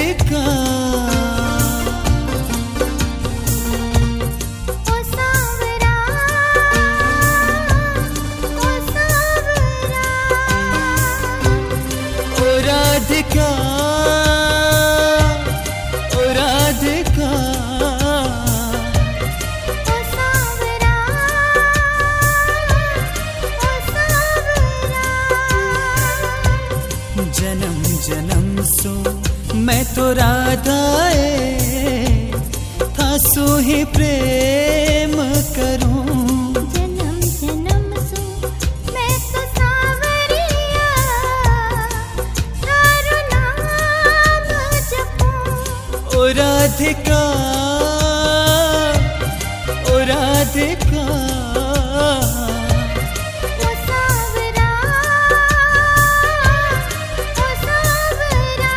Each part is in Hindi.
राधिका राधिका ओ राधिका ओ सावरा ओ सावरा। जन्म जन्म सो मैं तो राधाए था सो ही प्रेम करूं। जन्म जन्म सो मैं तो सावरिया थारो नाम जपूं। ओ राधिका ओ राधिका ओ सावरा ओ सावरा।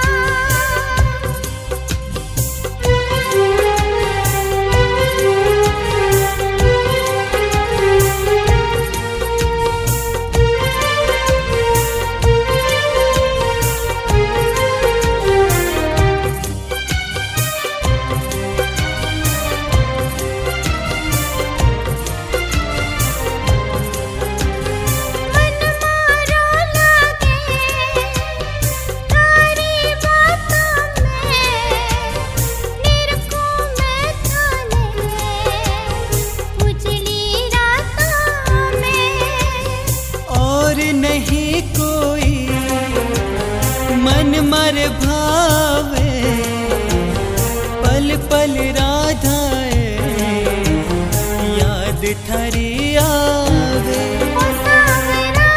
नहीं कोई मन मर भावे पल पल राधाए याद थारी आवे। ओ सावरा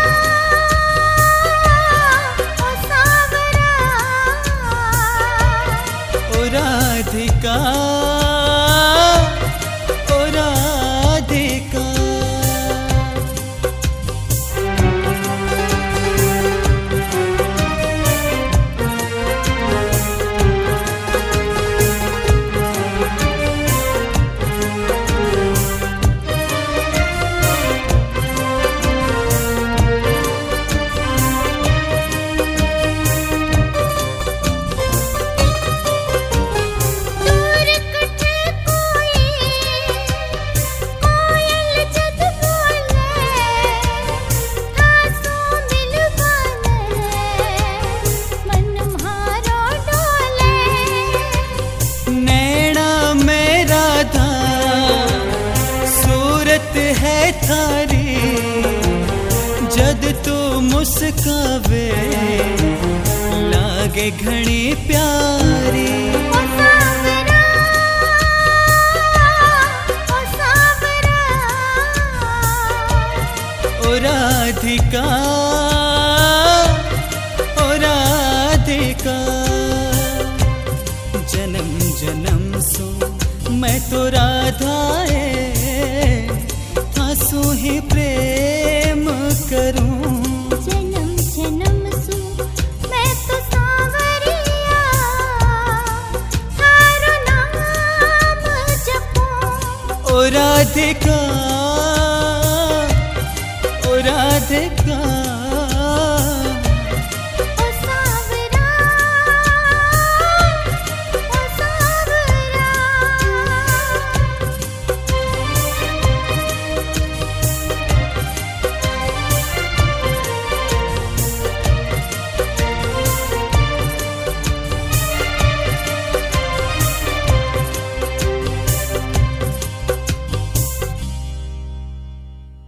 ओ सावरा। ओ राधिका ओ राधिका है थारी जद तू मुस्कावे लागे घणी प्यारी। ओ सावरा ओ सावरा। ओ राधिका ओ राधिका जन्म जन्म सो मैं तो राधाए सो ही प्रेम करूं। जन्म जन्म सो मैं तो सावरिया थारो नाम जपूं। ओ राधिका